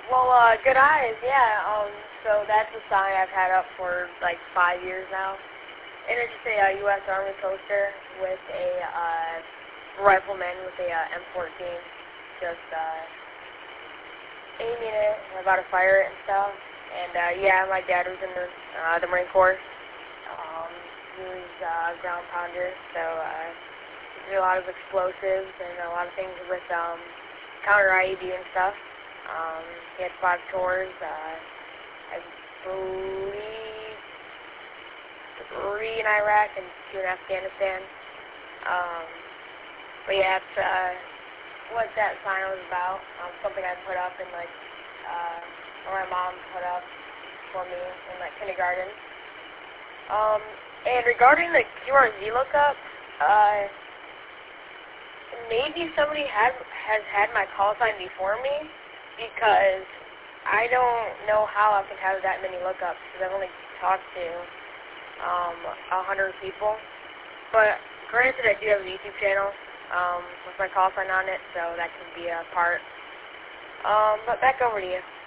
Well, Good Eyes, yeah. So that's a sign I've had up for like 5 years now. And it's just a U.S. Army poster with a rifleman with a M14, just aiming it and about to fire it and stuff. And yeah, my dad was in the Marine Corps. He was ground pounder, so he did a lot of explosives and a lot of things with counter IED and stuff. He had 5 tours. I believe 3 in Iraq and 2 in Afghanistan. But yeah, that's what that sign was about. Something I put up in or my mom put up for me in kindergarten. And regarding the QRZ lookup, maybe somebody has had my call sign before me, because I don't know how I can have that many lookups, because I've only talked to 100 people. But granted, I do have a YouTube channel with my call sign on it, so that can be a part. But back over to you.